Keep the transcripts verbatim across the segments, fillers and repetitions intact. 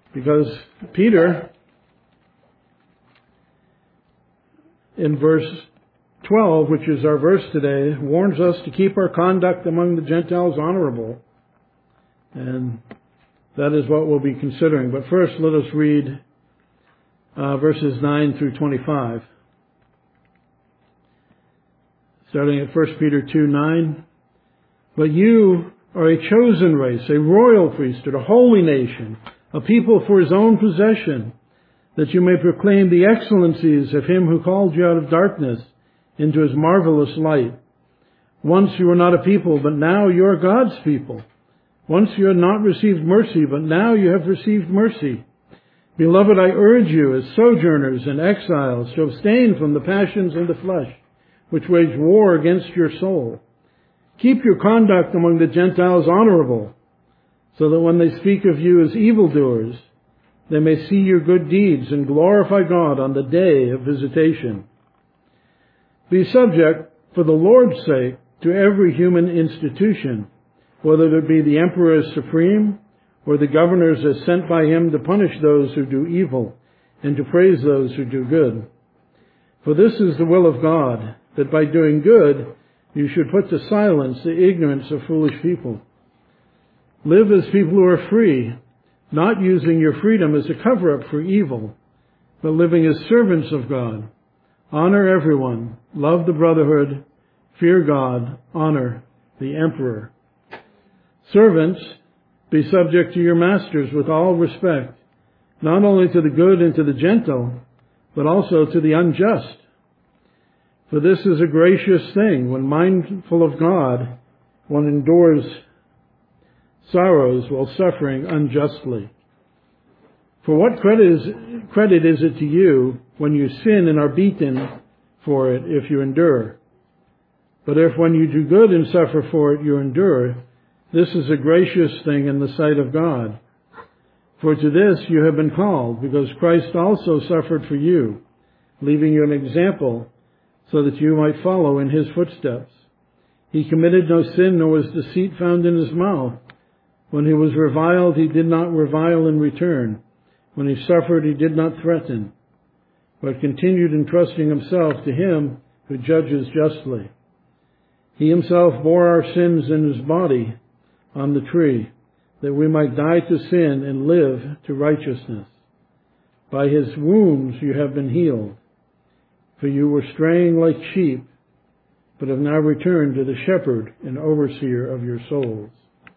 Because Peter, in verse twelve, which is our verse today, warns us to keep our conduct among the Gentiles honorable. And that is what we'll be considering. But first, let us read uh, verses nine through twenty-five. Starting at First Peter two nine. But you are a chosen race, a royal priesthood, a holy nation, a people for his own possession, that you may proclaim the excellencies of him who called you out of darkness into his marvelous light. Once you were not a people, but now you are God's people. Once you had not received mercy, but now you have received mercy. Beloved, I urge you as sojourners and exiles to abstain from the passions of the flesh, which wage war against your soul. Keep your conduct among the Gentiles honorable, so that when they speak of you as evildoers, they may see your good deeds and glorify God on the day of visitation. Be subject, for the Lord's sake, to every human institution, whether it be the emperor as supreme, or the governors as sent by him to punish those who do evil, and to praise those who do good. For this is the will of God, that by doing good you should put to silence the ignorance of foolish people. Live as people who are free, not using your freedom as a cover-up for evil, but living as servants of God. Honor everyone, love the brotherhood, fear God, honor the emperor. Servants, be subject to your masters with all respect, not only to the good and to the gentle, but also to the unjust. For this is a gracious thing, when mindful of God, one endures sorrows while suffering unjustly. For what credit is, credit is it to you when you sin and are beaten for it if you endure? But if when you do good and suffer for it you endure, this is a gracious thing in the sight of God. For to this you have been called, because Christ also suffered for you, leaving you an example, so that you might follow in his footsteps. He committed no sin, nor was deceit found in his mouth. When he was reviled, he did not revile in return. When he suffered, he did not threaten, but continued entrusting himself to him who judges justly. He himself bore our sins in his body on the tree, that we might die to sin and live to righteousness. By his wounds you have been healed. For you were straying like sheep, but have now returned to the shepherd and overseer of your souls.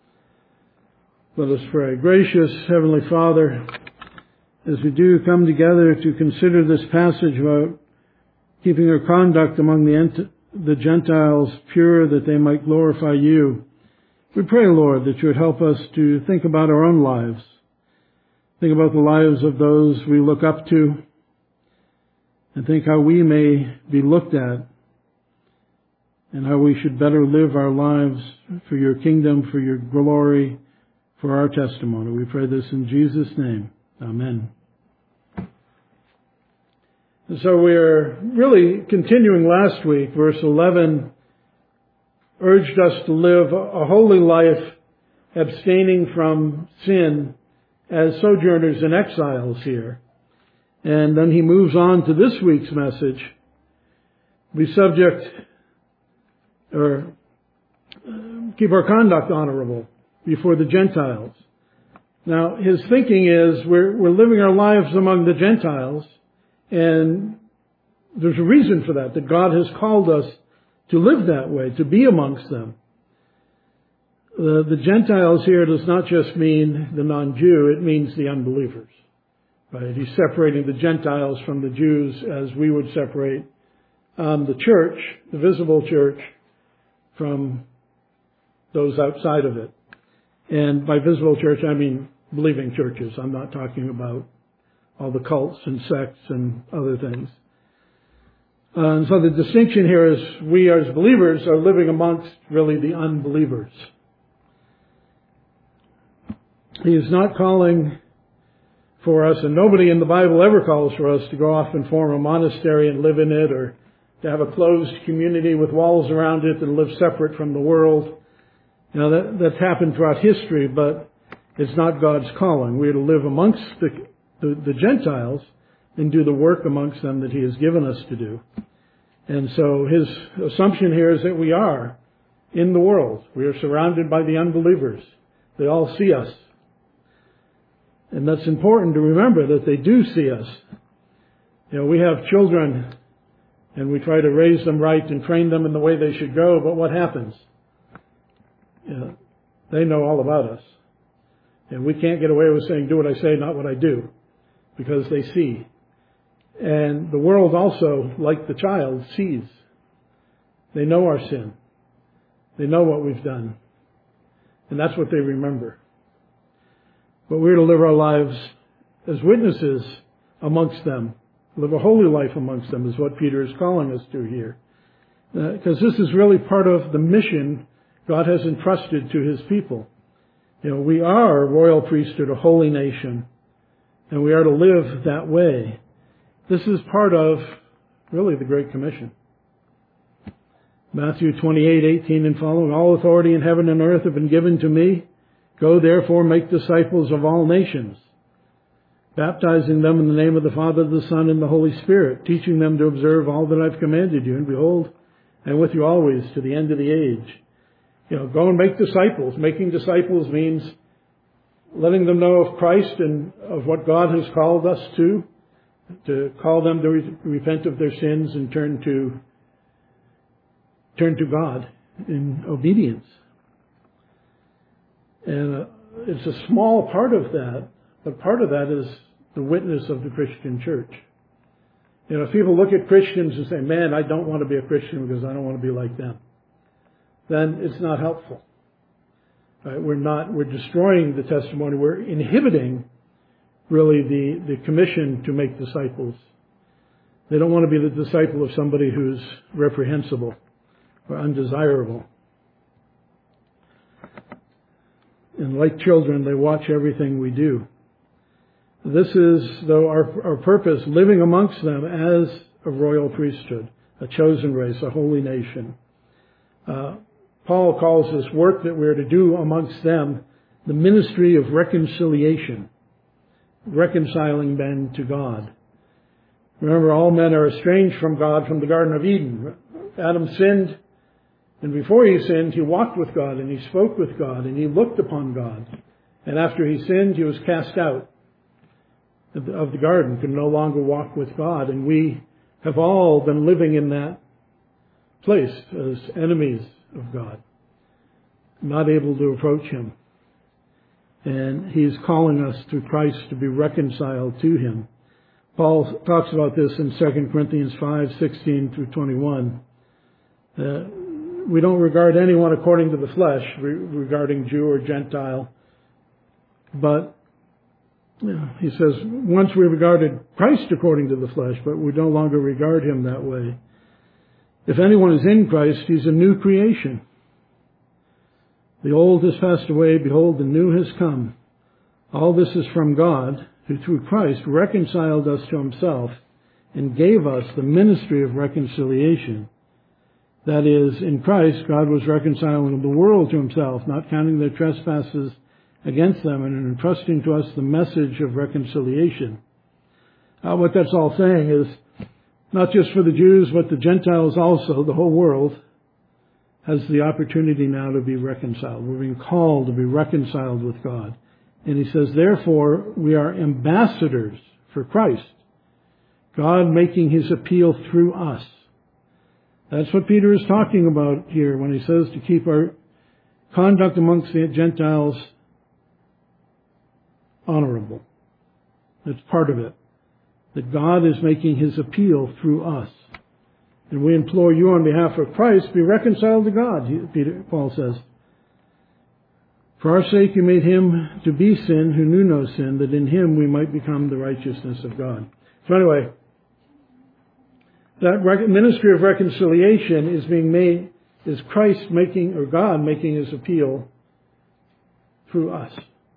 Let us pray. Gracious Heavenly Father, as we do come together to consider this passage about keeping our conduct among the, ent- the Gentiles pure, that they might glorify you, we pray, Lord, that you would help us to think about our own lives, think about the lives of those we look up to, and think how we may be looked at, and how we should better live our lives for your kingdom, for your glory, for our testimony. We pray this in Jesus' name. Amen. And so we're really continuing last week. Verse eleven urged us to live a holy life, abstaining from sin as sojourners and exiles here. And then he moves on to this week's message. Be subject, or keep our conduct honorable before the Gentiles. Now, his thinking is we're, we're living our lives among the Gentiles, and there's a reason for that, that God has called us to live that way, to be amongst them. The, the Gentiles here does not just mean the non-Jew, it means the unbelievers. Right? He's separating the Gentiles from the Jews as we would separate um, the church, the visible church, from those outside of it. And by visible church, I mean believing churches. I'm not talking about all the cults and sects and other things. Uh, and so the distinction here is we as believers are living amongst really the unbelievers. He is not calling for us, and nobody in the Bible ever calls for us to go off and form a monastery and live in it, or to have a closed community with walls around it and live separate from the world. You know, that, that's happened throughout history, but It's not God's calling. We are to live amongst the, the, the Gentiles and do the work amongst them that He has given us to do. And so his assumption here is that we are in the world. We are surrounded by the unbelievers. They all see us. And that's important to remember, that they do see us. You know, we have children and we try to raise them right and train them in the way they should go, but what happens? You know, they know all about us. And we can't get away with saying, do what I say, not what I do, because they see. And the world also, like the child, sees. They know our sin. They know what we've done. And that's what they remember. But we're to live our lives as witnesses amongst them. Live a holy life amongst them is what Peter is calling us to here. Because uh, this is really part of the mission God has entrusted to His people. You know, we are a royal priesthood, a holy nation, and we are to live that way. This is part of, really, the Great Commission. Matthew twenty-eight, eighteen and following, all authority in heaven and earth have been given to me. Go therefore, make disciples of all nations, baptizing them in the name of the Father, the Son, and the Holy Spirit, teaching them to observe all that I've commanded you. And behold, I'm with you always to the end of the age. You know, go and make disciples. Making disciples means letting them know of Christ and of what God has called us to, to call them to re- repent of their sins and turn to turn to God in obedience. And uh, it's a small part of that, but part of that is the witness of the Christian church. You know, if people look at Christians and say, man, I don't want to be a Christian because I don't want to be like them, then it's not helpful. Right? We're not, we're destroying the testimony. We're inhibiting, really, the, the commission to make disciples. They don't want to be the disciple of somebody who's reprehensible or undesirable. And like children, they watch everything we do. This is, though, our, our purpose, living amongst them as a royal priesthood, a chosen race, a holy nation. Uh, Paul calls this work that we're to do amongst them the ministry of reconciliation, reconciling men to God. Remember, all men are estranged from God from the Garden of Eden. Adam sinned, and before he sinned, he walked with God, and he spoke with God, and he looked upon God. And after he sinned, he was cast out of the garden, could no longer walk with God. And we have all been living in that place as enemies of God, not able to approach Him. And He's calling us through Christ to be reconciled to Him. Paul talks about this in Second Corinthians five, sixteen through twenty-one. Uh, we don't regard anyone according to the flesh, re- regarding Jew or Gentile. But you know, he says, once we regarded Christ according to the flesh, but we no longer regard Him that way. If anyone is in Christ, he's a new creation. The old has passed away, behold, the new has come. All this is from God, who through Christ reconciled us to Himself and gave us the ministry of reconciliation. That is, in Christ, God was reconciling the world to Himself, not counting their trespasses against them, and entrusting to us the message of reconciliation. Uh, what that's all saying is, not just for the Jews, but the Gentiles also, the whole world, has the opportunity now to be reconciled. We're being called to be reconciled with God. And he says, therefore, we are ambassadors for Christ, God making His appeal through us. That's what Peter is talking about here when he says to keep our conduct amongst the Gentiles honorable. That's part of it. That God is making His appeal through us. And we implore you on behalf of Christ, be reconciled to God, Peter, Paul says. For our sake you made Him to be sin who knew no sin, that in Him we might become the righteousness of God. So anyway, that rec- ministry of reconciliation is being made, is Christ making, or God making His appeal through us.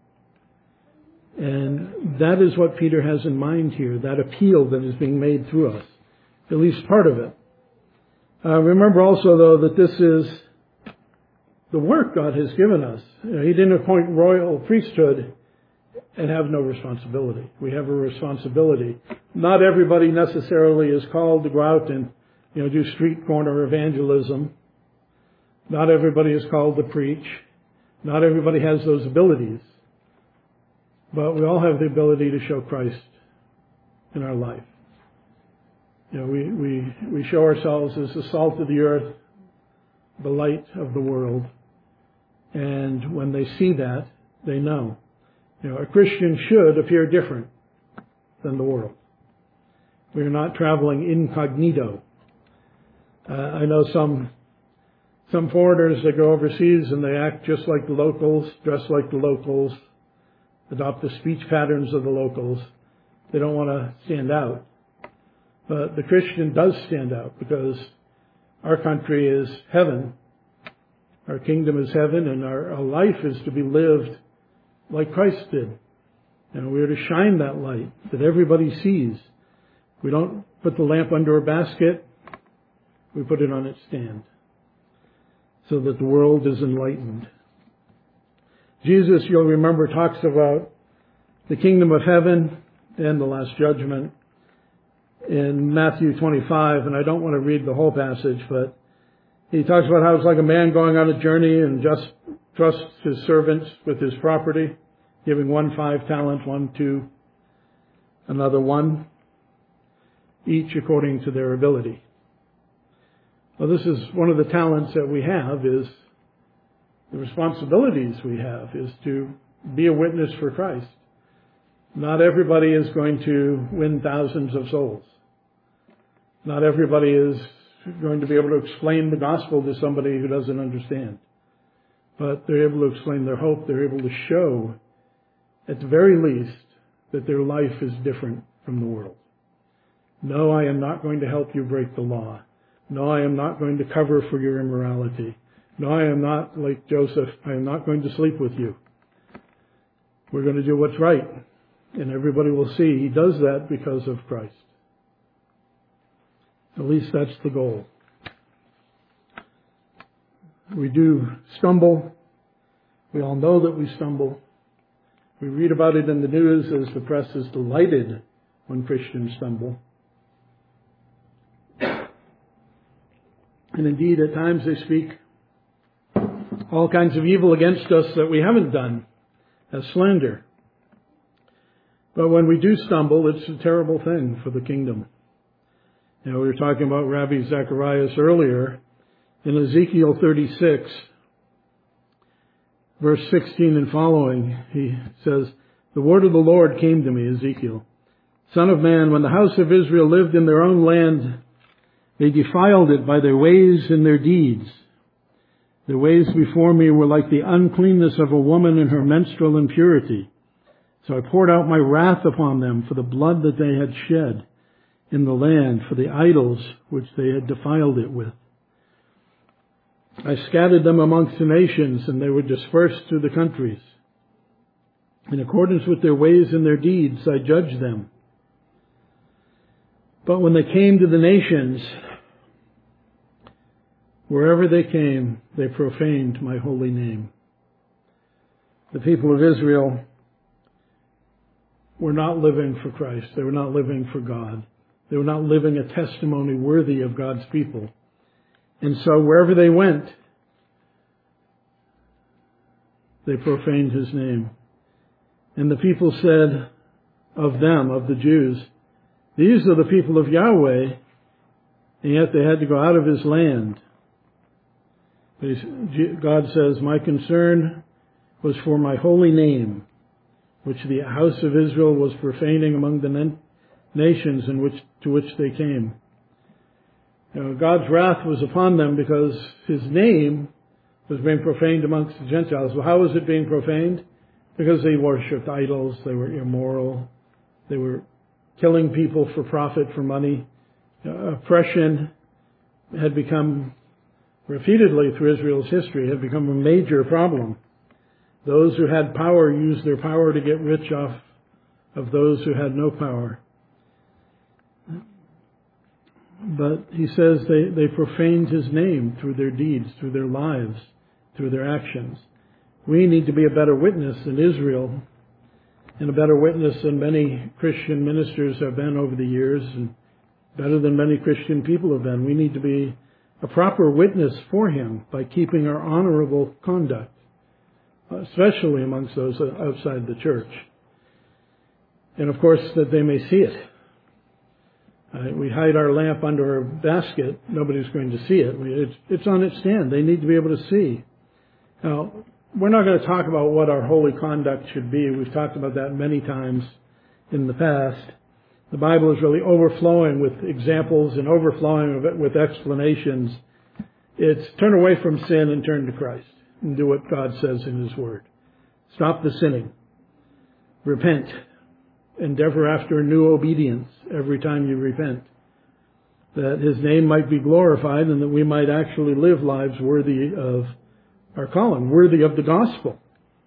And that is what Peter has in mind here, that appeal that is being made through us, at least part of it. Uh, remember also, though, that this is the work God has given us. You know, he didn't appoint royal priesthood and have no responsibility. We have a responsibility. Not everybody necessarily is called to go out and, you know, do street corner evangelism. Not everybody is called to preach. Not everybody has those abilities. But we all have the ability to show Christ in our life. You know, we, we, we show ourselves as the salt of the earth, the light of the world. And when they see that, they know. You know, a Christian should appear different than the world. We are not traveling incognito. Uh, I know some some foreigners that go overseas and they act just like the locals, dress like the locals, adopt the speech patterns of the locals. They don't want to stand out. But the Christian does stand out because our country is heaven. Our kingdom is heaven, and our, our life is to be lived like Christ did. And we are to shine that light that everybody sees. We don't put the lamp under a basket. We put it on its stand so that the world is enlightened. Jesus, you'll remember, talks about the kingdom of heaven and the last judgment in Matthew twenty-five, and I don't want to read the whole passage, but he talks about how it's like a man going on a journey and just trusts his servants with his property, giving one five talents, one two, another one, each according to their ability. Well, this is one of the talents that we have, is the responsibilities we have, is to be a witness for Christ. Not everybody is going to win thousands of souls. Not everybody is going to be able to explain the gospel to somebody who doesn't understand. But they're able to explain their hope. They're able to show, at the very least, that their life is different from the world. No, I am not going to help you break the law. No, I am not going to cover for your immorality. No, I am not, like Joseph, I am not going to sleep with you. We're going to do what's right. And everybody will see he does that because of Christ. At least that's the goal. We do stumble. We all know that we stumble. We read about it in the news as the press is delighted when Christians stumble. And indeed, at times they speak all kinds of evil against us that we haven't done, as slander. But when we do stumble, it's a terrible thing for the kingdom. You know, we were talking about Rabbi Zacharias earlier. In Ezekiel thirty-six, verse sixteen and following, he says, "The word of the Lord came to me, Ezekiel, Son of man, when the house of Israel lived in their own land, they defiled it by their ways and their deeds. Their ways before me were like the uncleanness of a woman in her menstrual impurity. So I poured out my wrath upon them for the blood that they had shed in the land, for the idols which they had defiled it with. I scattered them amongst the nations, and they were dispersed through the countries. In accordance with their ways and their deeds, I judged them. But when they came to the nations, wherever they came, they profaned my holy name." The people of Israel were not living for Christ. They were not living for God. They were not living a testimony worthy of God's people. And so wherever they went, they profaned his name. And the people said of them, of the Jews, "These are the people of Yahweh," and yet they had to go out of his land. But God says, "My concern was for my holy name, which the house of Israel was profaning among the nations in which to which they came." You know, God's wrath was upon them because his name was being profaned amongst the Gentiles. Well, how was it being profaned? Because they worshipped idols, they were immoral, they were killing people for profit, for money. Uh, oppression had become, repeatedly through Israel's history, had become a major problem. Those who had power used their power to get rich off of those who had no power. But he says they, they profaned his name through their deeds, through their lives. through their actions. We need to be a better witness than Israel, and a better witness than many Christian ministers have been over the years, and better than many Christian people have been. We need to be a proper witness for Him by keeping our honorable conduct, especially amongst those outside the church. And of course, that they may see it. Uh, we hide our lamp under our basket, nobody's going to see it. We, it's, it's on its stand. They need to be able to see. Now, we're not going to talk about what our holy conduct should be. We've talked about that many times in the past. The Bible is really overflowing with examples and overflowing of it with explanations. It's turn away from sin and turn to Christ and do what God says in His Word. Stop the sinning. Repent. Endeavor after new obedience every time you repent, that His name might be glorified and that we might actually live lives worthy of our calling, worthy of the gospel.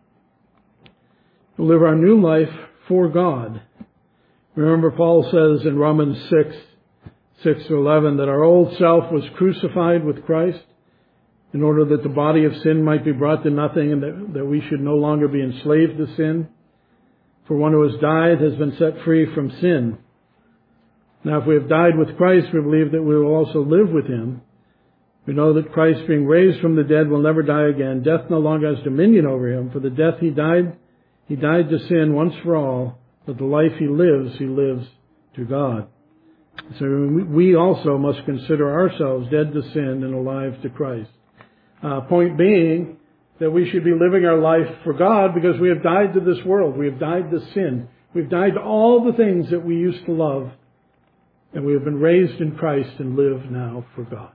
To live our new life for God. Remember, Paul says in Romans six, six to eleven, that our old self was crucified with Christ in order that the body of sin might be brought to nothing and that, that we should no longer be enslaved to sin. For one who has died has been set free from sin. Now, if we have died with Christ, we believe that we will also live with Him. We know that Christ, being raised from the dead, will never die again. Death no longer has dominion over Him. For the death He died, He died to sin once for all. But the life He lives, He lives to God. So we also must consider ourselves dead to sin and alive to Christ. Uh, point being, that we should be living our life for God because we have died to this world. We have died to sin. We've died to all the things that we used to love. And we have been raised in Christ and live now for God,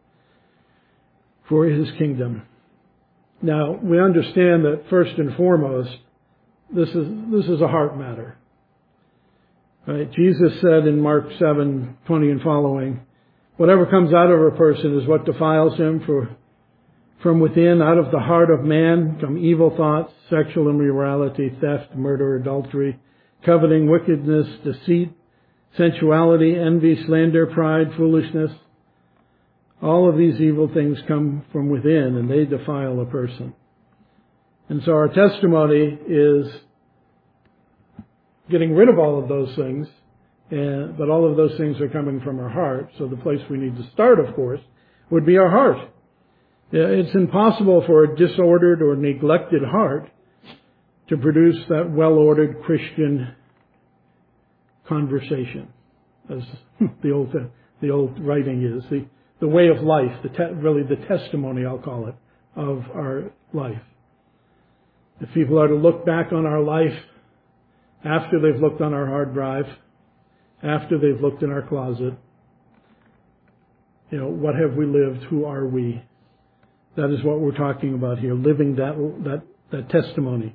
for His kingdom. Now, we understand that first and foremost, this is, this is a heart matter. Right? Jesus said in Mark seven, twenty and following, whatever comes out of a person is what defiles him, for from within, out of the heart of man, come evil thoughts, sexual immorality, theft, murder, adultery, coveting, wickedness, deceit, sensuality, envy, slander, pride, foolishness. All of these evil things come from within, and they defile a person. And so our testimony is getting rid of all of those things, and, but all of those things are coming from our heart. So the place we need to start, of course, would be our heart. It's impossible for a disordered or neglected heart to produce that well-ordered Christian conversation, as the old the old writing is, the, the way of life, the te- really the testimony, I'll call it, of our life. If people are to look back on our life after they've looked on our hard drive, after they've looked in our closet, you know, what have we lived? Who are we? That is what we're talking about here, living that, that, that testimony.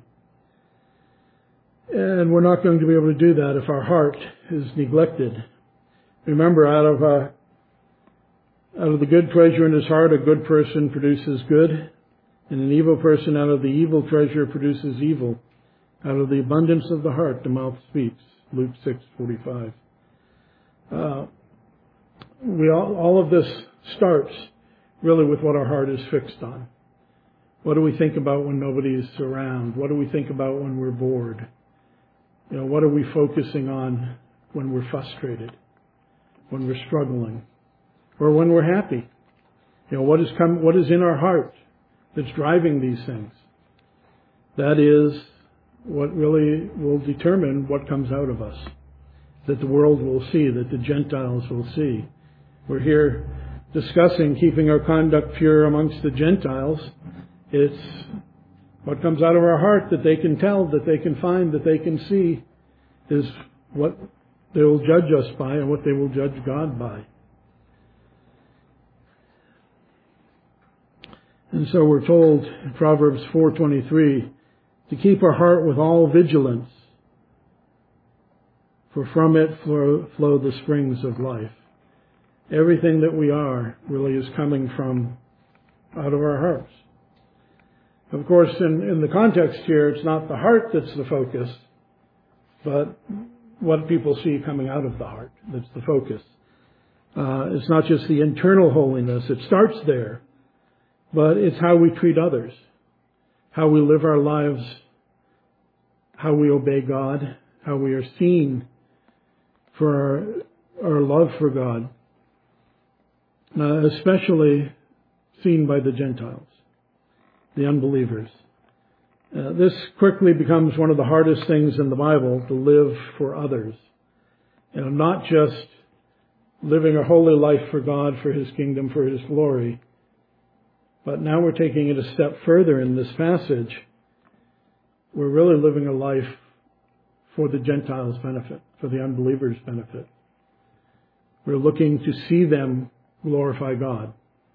And we're not going to be able to do that if our heart is neglected. Remember, out of, uh, out of the good treasure in his heart, a good person produces good, and an evil person out of the evil treasure produces evil. Out of the abundance of the heart, the mouth speaks. Luke six forty-five. Uh, we all, all of this starts really with what our heart is fixed on. What do we think about when nobody's around? What do we think about when we're bored? You know, what are we focusing on when we're frustrated, when we're struggling, or when we're happy? You know, what is come, what is in our heart that's driving these things? That is what really will determine what comes out of us, that the world will see, that the Gentiles will see. We're here discussing keeping our conduct pure amongst the Gentiles. It's what comes out of our heart that they can tell, that they can find, that they can see, is what they will judge us by and what they will judge God by. And so we're told in Proverbs four twenty-three to keep our heart with all vigilance, for from it flow, flow the springs of life. Everything that we are really is coming from out of our hearts. Of course, in, in the context here, it's not the heart that's the focus, but what people see coming out of the heart that's the focus. Uh, it's not just the internal holiness. It starts there. but it's how we treat others, how we live our lives, how we obey God, how we are seen for our, our love for God, uh, especially seen by the Gentiles, the unbelievers. Uh, this quickly becomes one of the hardest things in the Bible, to live for others. You know, not just living a holy life for God, for His kingdom, for His glory, but now we're taking it a step further in this passage. We're really living a life for the Gentiles' benefit, for the unbelievers' benefit. We're looking to see them glorify God.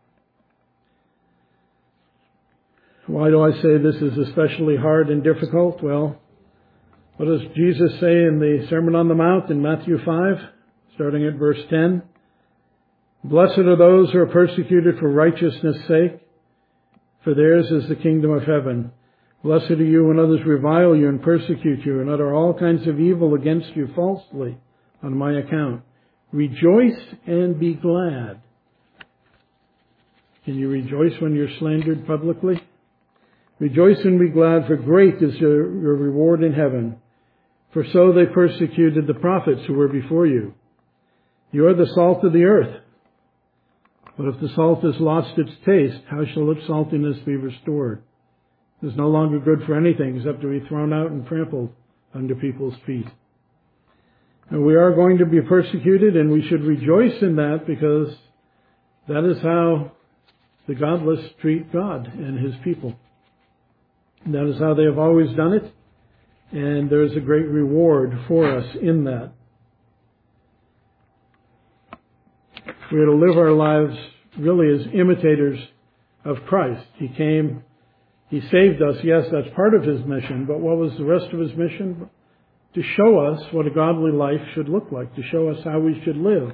Why do I say this is especially hard and difficult? Well, what does Jesus say in the Sermon on the Mount in Matthew five, starting at verse ten? Blessed are those who are persecuted for righteousness' sake, for theirs is the kingdom of heaven. Blessed are you when others revile you and persecute you and utter all kinds of evil against you falsely on my account. Rejoice and be glad. Can you rejoice when you're slandered publicly? Rejoice and be glad, for great is your, your reward in heaven. For so they persecuted the prophets who were before you. You are the salt of the earth. But if the salt has lost its taste, how shall its saltiness be restored? It is no longer good for anything except to be thrown out and trampled under people's feet. And we are going to be persecuted, and we should rejoice in that, because that is how the godless treat God and His people. That is how they have always done it, and there is a great reward for us in that. We are to live our lives really as imitators of Christ. He came, He saved us. Yes, that's part of His mission, but what was the rest of His mission? To show us what a godly life should look like, to show us how we should live.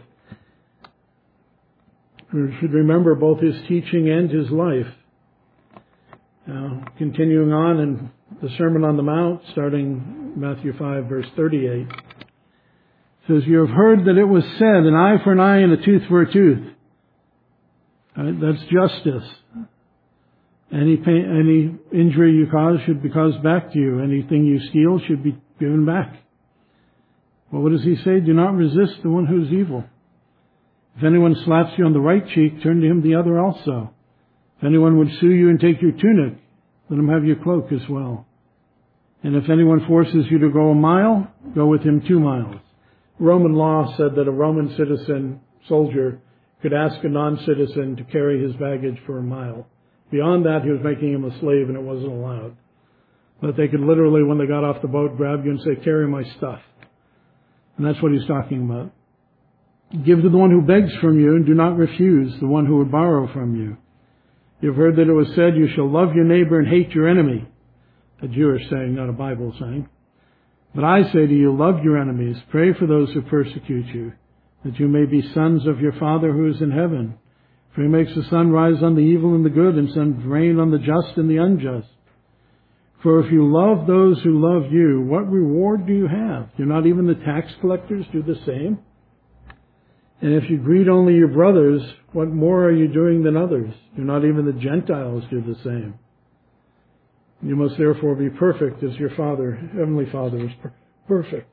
We should remember both His teaching and His life. Now, continuing on in the Sermon on the Mount, starting Matthew five, verse thirty-eight, says, you have heard that it was said, an eye for an eye and a tooth for a tooth. Right? That's justice. Any pain, any injury you cause should be caused back to you. Anything you steal should be given back. Well, what does He say? Do not resist the one who is evil. If anyone slaps you on the right cheek, turn to him the other also. If anyone would sue you and take your tunic, let him have your cloak as well. And if anyone forces you to go a mile, go with him two miles. Roman law said that a Roman citizen soldier could ask a non-citizen to carry his baggage for a mile. Beyond that, he was making him a slave, and it wasn't allowed. But they could literally, when they got off the boat, grab you and say, carry my stuff. And that's what He's talking about. Give to the one who begs from you, and do not refuse the one who would borrow from you. You've heard that it was said, you shall love your neighbor and hate your enemy. A Jewish saying, not a Bible saying. But I say to you, love your enemies, pray for those who persecute you, that you may be sons of your Father who is in heaven. For He makes the sun rise on the evil and the good, and sends rain on the just and the unjust. For if you love those who love you, what reward do you have? Do not even the tax collectors do the same? And if you greet only your brothers, what more are you doing than others? Do not even the Gentiles do the same? You must therefore be perfect as your Father, Heavenly Father, is per- perfect.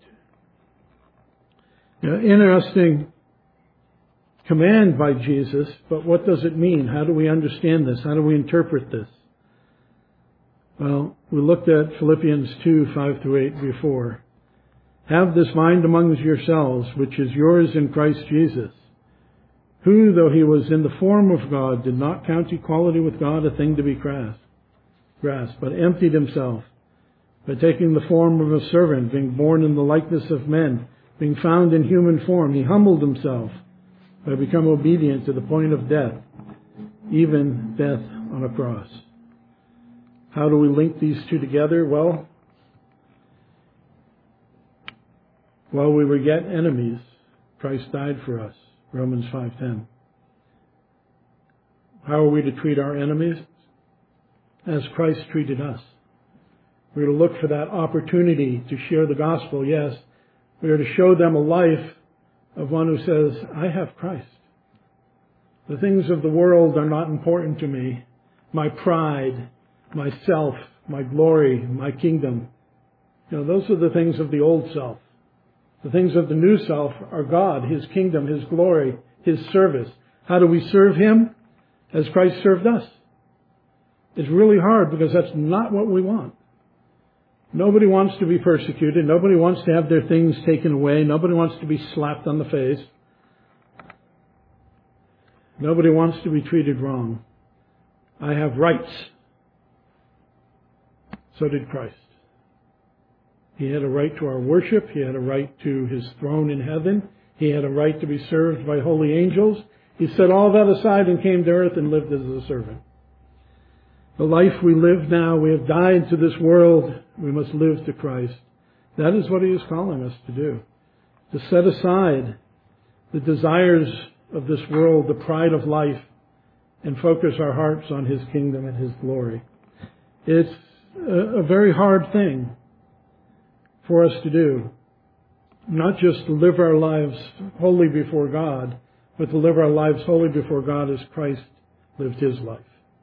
Now, interesting command by Jesus, but what does it mean? How do we understand this? How do we interpret this? Well, we looked at Philippians two, five through eight before. Have this mind among yourselves, which is yours in Christ Jesus, who, though He was in the form of God, did not count equality with God a thing to be grasped, but emptied Himself by taking the form of a servant, being born in the likeness of men, being found in human form. He humbled Himself by becoming obedient to the point of death, even death on a cross. How do we link these two together? Well, while we were yet enemies, Christ died for us. Romans five ten. How are we to treat our enemies? As Christ treated us. We are to look for that opportunity to share the gospel, yes. We are to show them a life of one who says, I have Christ. The things of the world are not important to me. my pride, myself, my glory, my kingdom. You know, those are the things of the old self. The things of the new self are God, His kingdom, His glory, His service. How do we serve Him? As Christ served us. It's really hard because that's not what we want. Nobody wants to be persecuted. Nobody wants to have their things taken away. Nobody wants to be slapped on the face. Nobody wants to be treated wrong. I have rights. So did Christ. He had a right to our worship. He had a right to His throne in heaven. He had a right to be served by holy angels. He set all that aside and came to earth and lived as a servant. The life we live now, we have died to this world. We must live to Christ. That is what He is calling us to do. To set aside the desires of this world, the pride of life, and focus our hearts on His kingdom and His glory. It's a, a very hard thing for us to do. Not just to live our lives wholly before God, but to live our lives wholly before God as Christ lived His life.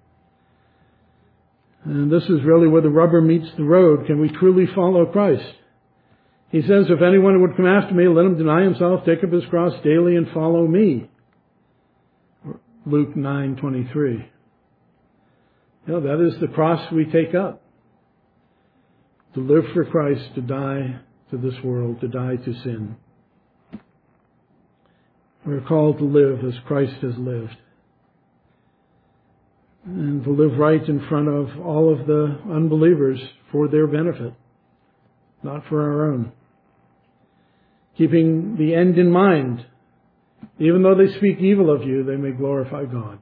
And this is really where the rubber meets the road. Can we truly follow Christ? He says, if anyone would come after me, let him deny himself, take up his cross daily, and follow me. Luke nine twenty-three. You know, that is the cross we take up. To live for Christ, to die to this world, to die to sin. We're called to live as Christ has lived. And to live right in front of all of the unbelievers for their benefit, not for our own. Keeping the end in mind. Even though they speak evil of you, they may glorify God.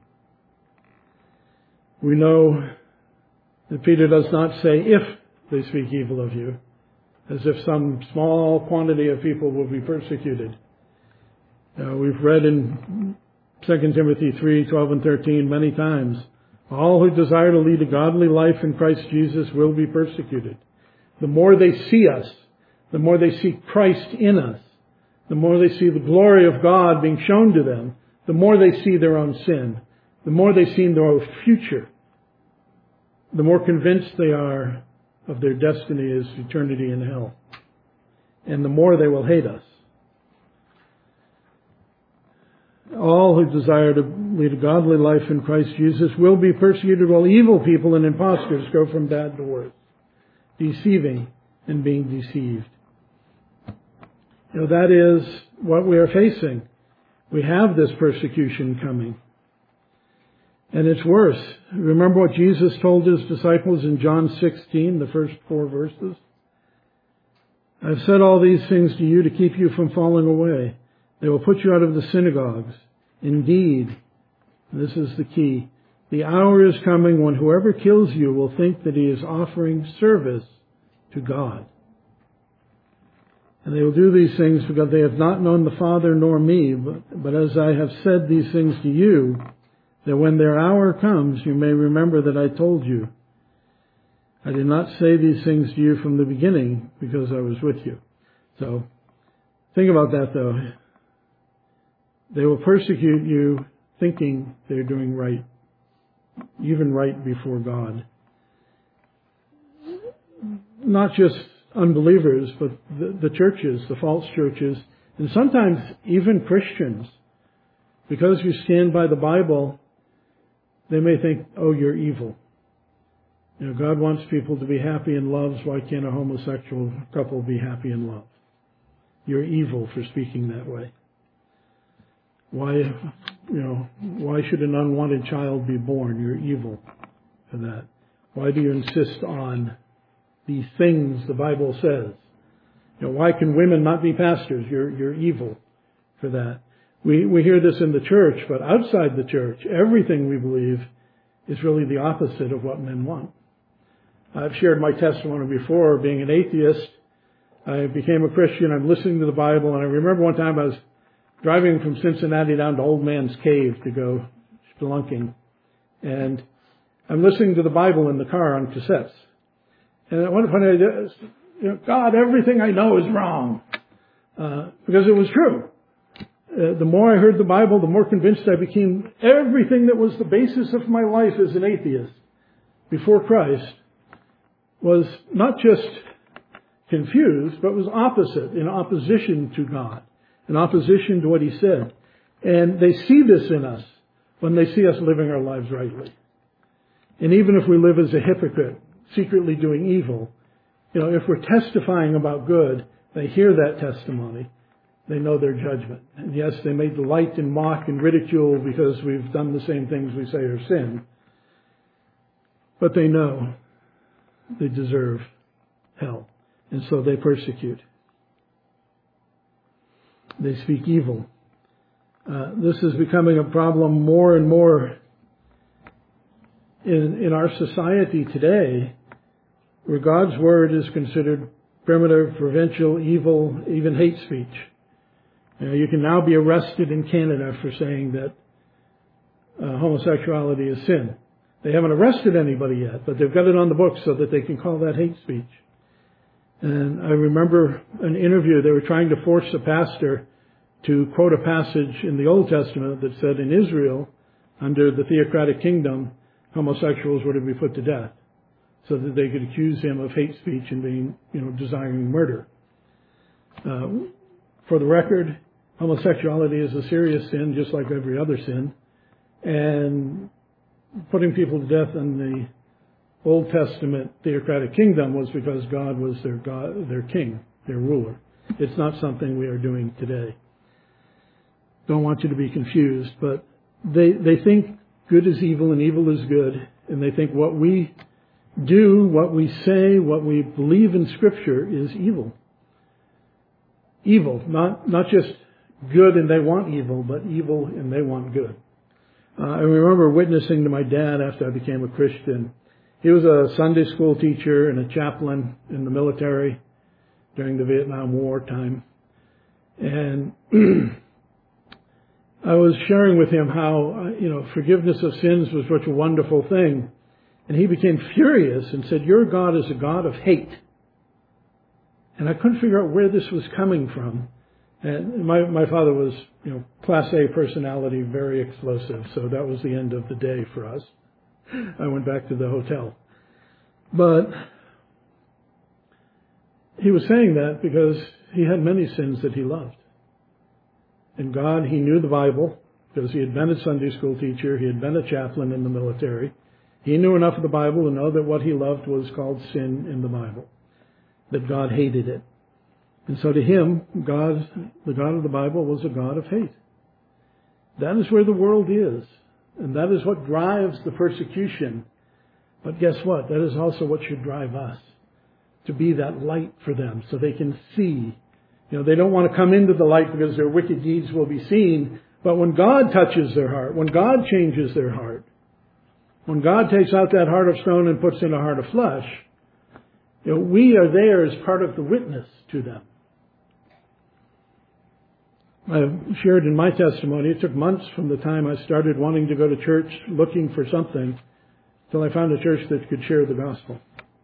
We know that Peter does not say if they speak evil of you, as if some small quantity of people will be persecuted. Uh, we've read in Second Timothy three, twelve and thirteen many times, all who desire to lead a godly life in Christ Jesus will be persecuted. The more they see us, the more they see Christ in us, the more they see the glory of God being shown to them, the more they see their own sin, the more they see their own future, the more convinced they are of their destiny as eternity in hell. And the more they will hate us. All who desire to lead a godly life in Christ Jesus will be persecuted, while evil people and impostors go from bad to worse, deceiving and being deceived. You know, that is what we are facing. We have this persecution coming. And it's worse. Remember what Jesus told His disciples in John sixteen, the first four verses? I've said all these things to you to keep you from falling away. They will put you out of the synagogues. Indeed, this is the key, the hour is coming when whoever kills you will think that he is offering service to God. And they will do these things because they have not known the Father nor me. But, but as I have said these things to you, that when their hour comes, you may remember that I told you. I did not say these things to you from the beginning because I was with you. So, think about that though. They will persecute you thinking they're doing right, even right before God. Not just unbelievers, but the, the churches, the false churches, and sometimes even Christians. Because you stand by the Bible, they may think, oh, you're evil. You know, God wants people to be happy in love, so why can't a homosexual couple be happy in love? You're evil for speaking that way. Why, you know, why should an unwanted child be born? You're evil for that. Why do you insist on these things the Bible says? You know, why can women not be pastors? You're, you're evil for that. We, we hear this in the church, but outside the church, everything we believe is really the opposite of what men want. I've shared my testimony before, being an atheist. I became a Christian. I'm listening to the Bible, and I remember one time I was driving from Cincinnati down to Old Man's Cave to go spelunking. And I'm listening to the Bible in the car on cassettes. And at one point I did, you know, God, everything I know is wrong. Uh, because it was true. Uh, the more I heard the Bible, the more convinced I became everything that was the basis of my life as an atheist before Christ was not just confused, but was opposite, in opposition to God, in opposition to what He said. And they see this in us when they see us living our lives rightly. And even if we live as a hypocrite, secretly doing evil, you know, if we're testifying about good, they hear that testimony. They know their judgment. And yes, they may delight and mock and ridicule because we've done the same things we say are sin. But they know they deserve hell. And so they persecute. They speak evil. Uh, this is becoming a problem more and more in, in our society today, where God's Word is considered primitive, provincial, evil, even hate speech. You know, you can now be arrested in Canada for saying that uh, homosexuality is sin. They haven't arrested anybody yet, but they've got it on the books so that they can call that hate speech. And I remember an interview, they were trying to force a pastor to quote a passage in the Old Testament that said in Israel, under the theocratic kingdom, homosexuals were to be put to death, so that they could accuse him of hate speech and being, you know, desiring murder. Uh, for the record, homosexuality is a serious sin, just like every other sin. And putting people to death in the Old Testament theocratic kingdom was because God was their God, their king, their ruler. It's not something we are doing today. Don't want you to be confused, but they they think good is evil and evil is good, and they think what we do, what we say, what we believe in Scripture is evil. Evil, not not just good and they want evil, but evil and they want good. Uh, I remember witnessing to my dad after I became a Christian. He was a Sunday school teacher and a chaplain in the military during the Vietnam War time. And I was sharing with him how, you know, forgiveness of sins was such a wonderful thing. And he became furious and said, "Your God is a God of hate." And I couldn't figure out where this was coming from. And my, my father was, you know, class A personality, very explosive. So that was the end of the day for us. I went back to the hotel. But he was saying that because he had many sins that he loved. And God, he knew the Bible because he had been a Sunday school teacher. He had been a chaplain in the military. He knew enough of the Bible to know that what he loved was called sin in the Bible, that God hated it. And so to him, God, the God of the Bible, was a God of hate. That is where the world is. And that is what drives the persecution. But guess what? That is also what should drive us, to be that light for them so they can see. You know, they don't want to come into the light because their wicked deeds will be seen. But when God touches their heart, when God changes their heart, when God takes out that heart of stone and puts in a heart of flesh, you know, we are there as part of the witness to them. I've shared in my testimony, it took months from the time I started wanting to go to church, looking for something, till I found a church that could share the gospel.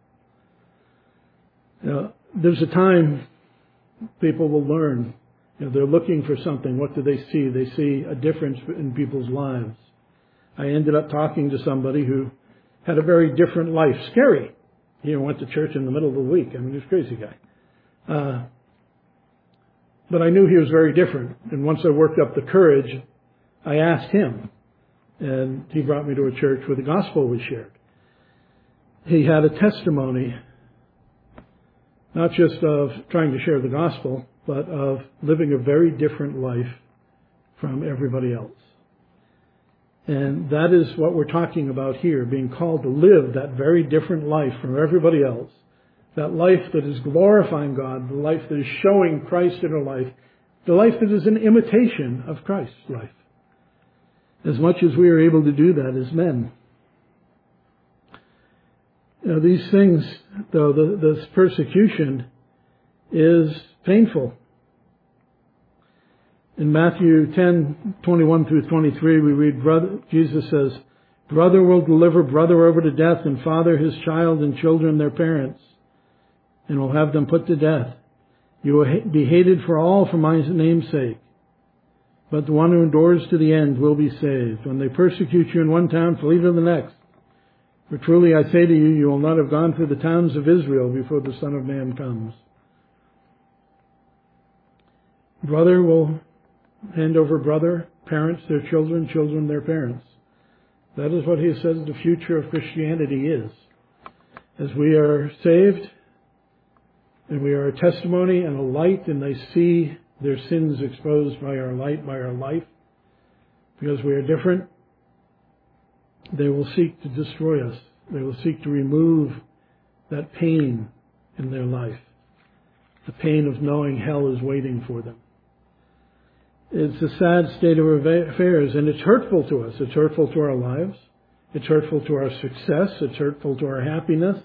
You know, there's a time people will learn. You know, they're looking for something. What do they see? They see a difference in people's lives. I ended up talking to somebody who had a very different life. Scary. He went to church in the middle of the week. I mean, he was a crazy guy. Uh, but I knew he was very different. And once I worked up the courage, I asked him. And he brought me to a church where the gospel was shared. He had a testimony, not just of trying to share the gospel, but of living a very different life from everybody else. And that is what we're talking about here, being called to live that very different life from everybody else. That life that is glorifying God, the life that is showing Christ in our life, the life that is an imitation of Christ's life. As much as we are able to do that as men. You know, these things, though, the, this persecution is painful. In Matthew ten, twenty-one through twenty-three, we read, brother, Jesus says, "Brother will deliver brother over to death, and father his child, and children their parents, and will have them put to death. You will be hated for all for my name's sake. But the one who endures to the end will be saved. When they persecute you in one town, flee to the next. For truly I say to you, you will not have gone through the towns of Israel before the Son of Man comes. Brother will hand over brother, parents their children, children their parents. That is what he says the future of Christianity is. As we are saved, and we are a testimony and a light, and they see their sins exposed by our light, by our life, because we are different, they will seek to destroy us. They will seek to remove that pain in their life, the pain of knowing hell is waiting for them. It's a sad state of affairs, and it's hurtful to us. It's hurtful to our lives. It's hurtful to our success. It's hurtful to our happiness.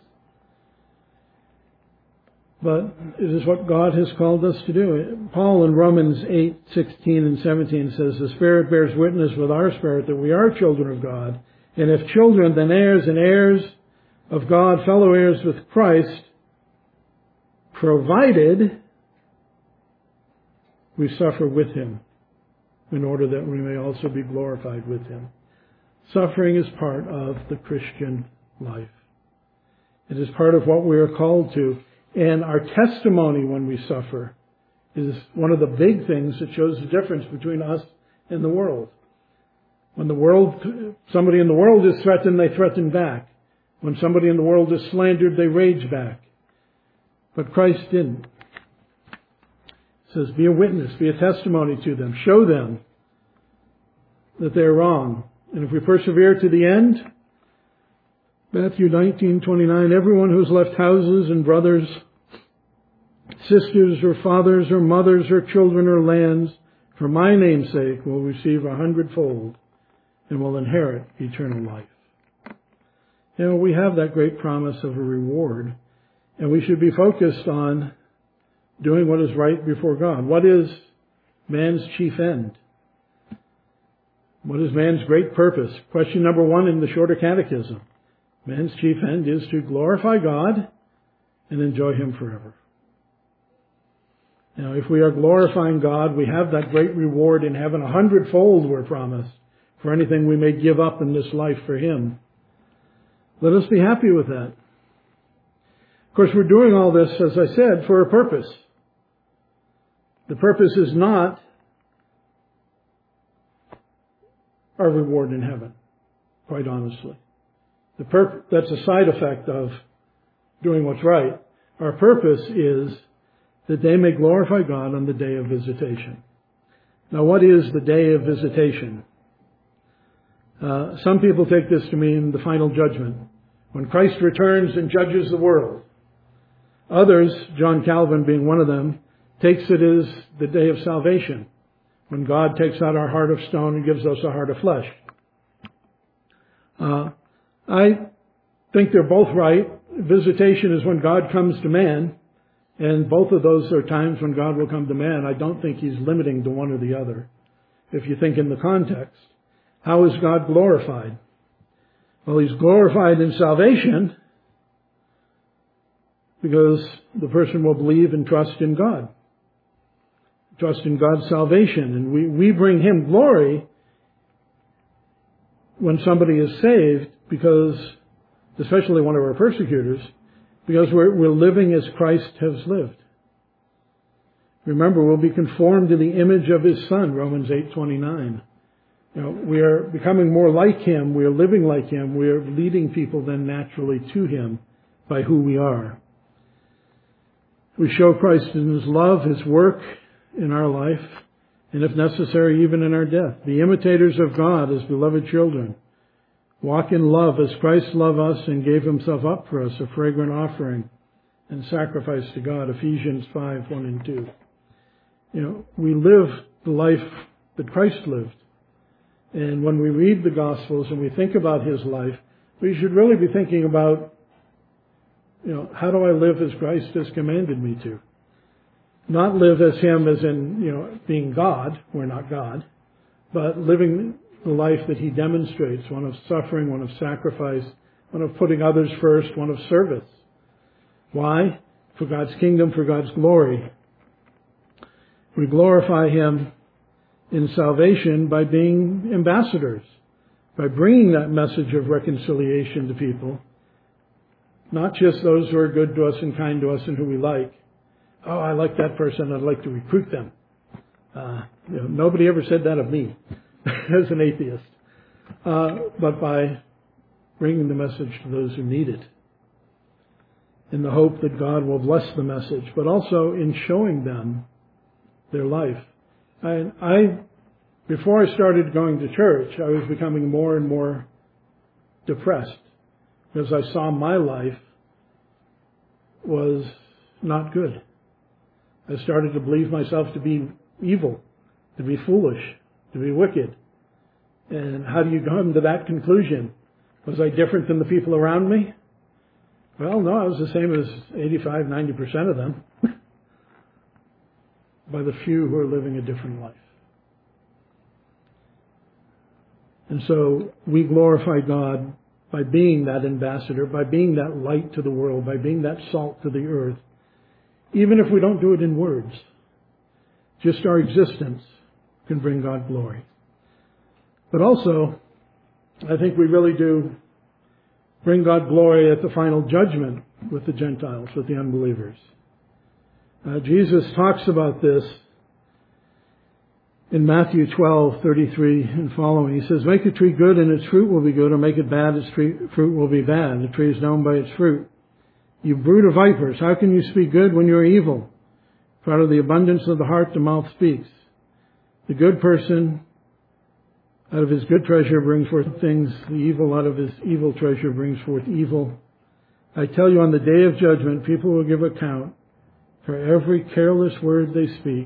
But it is what God has called us to do. Paul in Romans eight, sixteen and seventeen says, the Spirit bears witness with our spirit that we are children of God. And if children, then heirs and heirs of God, fellow heirs with Christ, provided we suffer with Him, in order that we may also be glorified with Him. Suffering is part of the Christian life. It is part of what we are called to. And our testimony when we suffer is one of the big things that shows the difference between us and the world. When the world, somebody in the world is threatened, they threaten back. When somebody in the world is slandered, they rage back. But Christ didn't. It says, be a witness, be a testimony to them. Show them that they're wrong. And if we persevere to the end, Matthew nineteen twenty-nine, everyone who's left houses and brothers, sisters or fathers or mothers or children or lands, for my name's sake, will receive a hundredfold and will inherit eternal life. You know, we have that great promise of a reward, and we should be focused on doing what is right before God. What is man's chief end? What is man's great purpose? Question number one in the Shorter Catechism. Man's chief end is to glorify God and enjoy Him forever. Now, if we are glorifying God, we have that great reward in heaven, a hundredfold we're promised, for anything we may give up in this life for Him. Let us be happy with that. Of course, we're doing all this, as I said, for a purpose. The purpose is not our reward in heaven, quite honestly. The purp- that's a side effect of doing what's right. Our purpose is that they may glorify God on the day of visitation. Now, what is the day of visitation? Uh, some people take this to mean the final judgment, when Christ returns and judges the world. Others, John Calvin being one of them, takes it as the day of salvation, when God takes out our heart of stone and gives us a heart of flesh. Uh, I think they're both right. Visitation is when God comes to man, and both of those are times when God will come to man. I don't think He's limiting to one or the other. If you think in the context, how is God glorified? Well, He's glorified in salvation because the person will believe and trust in God. Trust in God's salvation. And we, we bring Him glory when somebody is saved, because, especially one of our persecutors, because we're, we're living as Christ has lived. Remember, we'll be conformed to the image of His Son, Romans eight twenty-nine. You know, we are becoming more like Him. We are living like Him. We are leading people then naturally to Him by who we are. We show Christ in His love, His work in our life, and if necessary, even in our death. Be imitators of God as beloved children. Walk in love as Christ loved us and gave Himself up for us, a fragrant offering and sacrifice to God. Ephesians five, one and two. You know, we live the life that Christ lived. And when we read the Gospels and we think about His life, we should really be thinking about, you know, how do I live as Christ has commanded me to? Not live as Him as in, you know, being God. We're not God. But living the life that He demonstrates, one of suffering, one of sacrifice, one of putting others first, one of service. Why? For God's kingdom, for God's glory. We glorify Him in salvation by being ambassadors. by bringing that message of reconciliation to people, not just those who are good to us and kind to us and who we like. Oh, I like that person, I'd like to recruit them. Uh, you know, nobody ever said that of me as an atheist. Uh, but by bringing the message to those who need it, in the hope that God will bless the message, but also in showing them their life. I, I, before I started going to church, I was becoming more and more depressed because I saw my life was not good. I started to believe myself to be evil, to be foolish, to be wicked. And how do you come to that conclusion? Was I different than the people around me? Well, no, I was the same as eighty-five, ninety percent of them. By the few who are living a different life. And so we glorify God by being that ambassador, by being that light to the world, by being that salt to the earth, even if we don't do it in words. Just our existence can bring God glory. But also, I think we really do bring God glory at the final judgment with the Gentiles, with the unbelievers. Uh, Jesus talks about this in Matthew twelve, thirty-three and following. He says, make a tree good and its fruit will be good, or make it bad, its tree, fruit will be bad. The tree is known by its fruit. You brood of vipers, how can you speak good when you are evil? For out of the abundance of the heart the mouth speaks. The good person out of his good treasure brings forth things. The evil out of his evil treasure brings forth evil. I tell you, on the day of judgment, people will give account for every careless word they speak.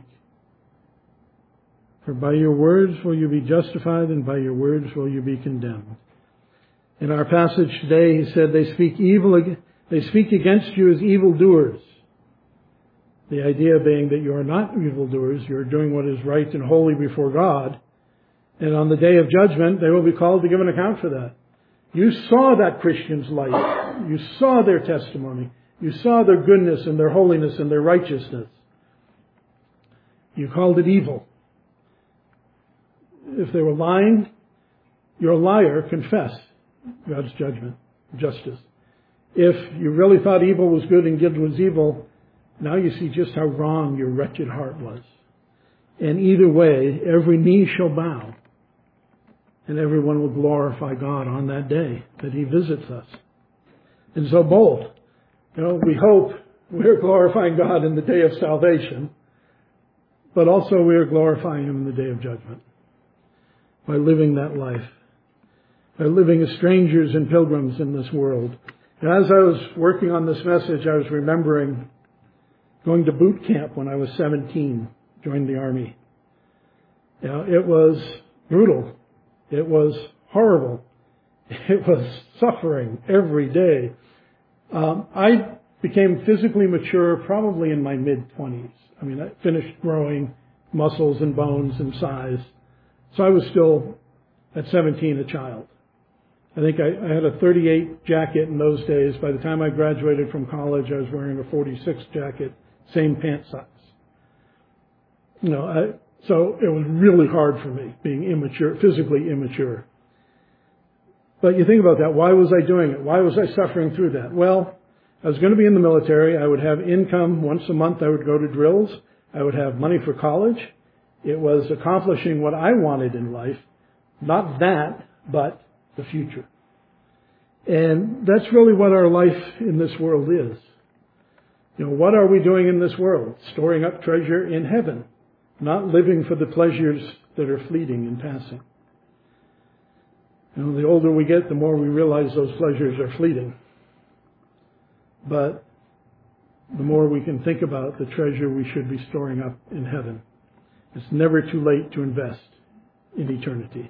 For by your words will you be justified, and by your words will you be condemned. In our passage today, he said, they speak evil, they speak against you as evildoers. The idea being that you are not evildoers, you are doing what is right and holy before God. And on the day of judgment, they will be called to give an account for that. You saw that Christian's life. You saw their testimony. You saw their goodness and their holiness and their righteousness. You called it evil. If they were lying, you're a liar, confess God's judgment, justice. If you really thought evil was good and good was evil, now you see just how wrong your wretched heart was. And either way, every knee shall bow. And everyone will glorify God on that day that He visits us. And so both, you know, we hope we're glorifying God in the day of salvation, but also we are glorifying Him in the day of judgment by living that life, by living as strangers and pilgrims in this world. And as I was working on this message, I was remembering going to boot camp when I was seventeen, joined the Army. You know, it was brutal. It was horrible. It was suffering every day. Um, I became physically mature probably in my mid-twenties. I mean, I finished growing muscles and bones and size. So I was still, at seventeen, a child. I think I, I had a thirty-eight jacket in those days. By the time I graduated from college, I was wearing a forty-six jacket, same pant size. You know, I, so it was really hard for me, being immature, physically immature. But you think about that. Why was I doing it? Why was I suffering through that? Well, I was going to be in the military. I would have income once a month. I would go to drills. I would have money for college. It was accomplishing what I wanted in life. Not that, but the future. And that's really what our life in this world is. You know, what are we doing in this world? Storing up treasure in heaven. Not living for the pleasures that are fleeting and passing. You know, the older we get, the more we realize those pleasures are fleeting. But the more we can think about the treasure we should be storing up in heaven. It's never too late to invest in eternity.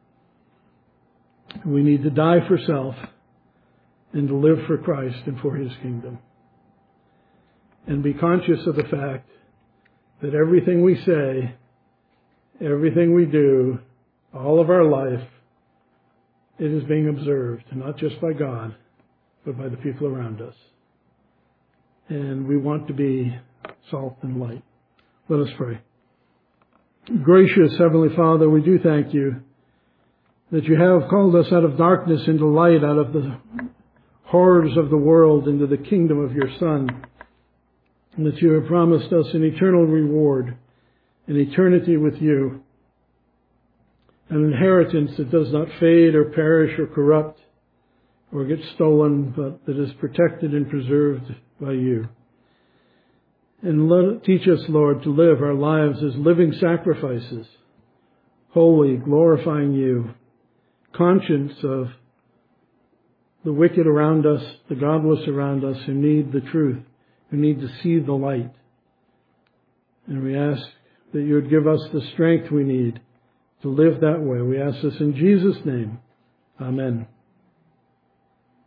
We need to die for self and to live for Christ and for His kingdom. And be conscious of the fact that everything we say, everything we do, all of our life, it is being observed, not just by God, but by the people around us. And we want to be salt and light. Let us pray. Gracious Heavenly Father, we do thank You that you have called us out of darkness into light, out of the horrors of the world into the kingdom of your Son, and that you have promised us an eternal reward, an eternity with you, an inheritance that does not fade or perish or corrupt or get stolen, but that is protected and preserved by you. And let, teach us, Lord, to live our lives as living sacrifices, holy, glorifying you, conscious of the wicked around us, the godless around us who need the truth, who need to see the light. And we ask that you would give us the strength we need to live that way. We ask this in Jesus' name. Amen.